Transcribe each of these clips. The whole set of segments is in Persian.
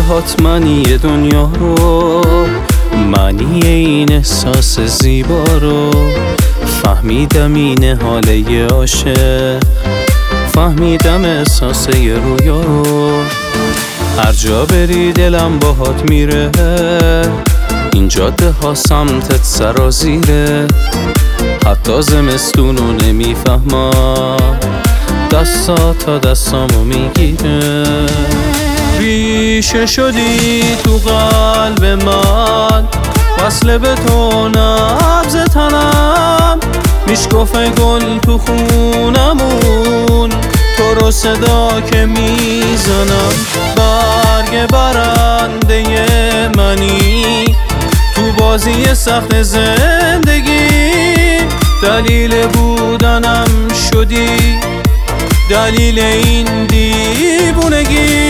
هات معنی دنیا رو، معنی این احساس زیبا رو فهمیدم، این حاله عاشق، فهمیدم احساس یه رویا رو. هر جا بری دلم باهات میره، این جاده ها سمتت سرازیره، حتی زمستونو نمیفهمم، دستا تا دستامو میگیره. ریشه شدی تو قلب من، وصله به تو نبض تنم، میشکفه گل تو خونمون، تو رو صدا که میزنم. برگ برنده منی تو بازی سخت زندگی، دلیل بودنم شدی، دلیل این دیوونگی.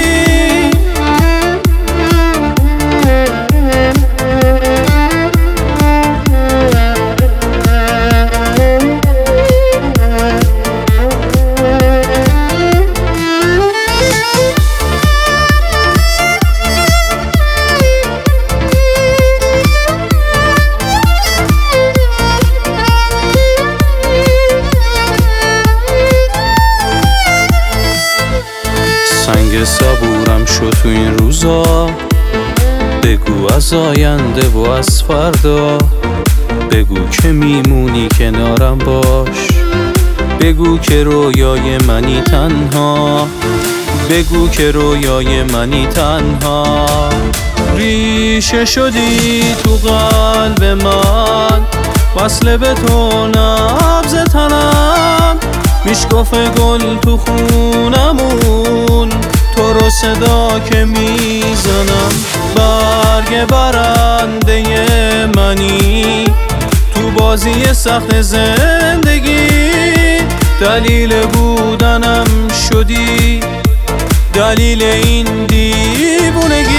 سنگ صبورم شد تو این روزا، بگو از آینده و از فردا، بگو که میمونی کنارم باش، بگو که رویای منی تنها، بگو که رویای منی تنها. ریشه شدی تو قلب من، وصله به تو نبض تنم، میشکفه گل تو خونمون، تو رو صدا که میزنم. برگ برنده منی تو بازی سخت زندگی، دلیل بودنم شدی، دلیل این دیوونگی.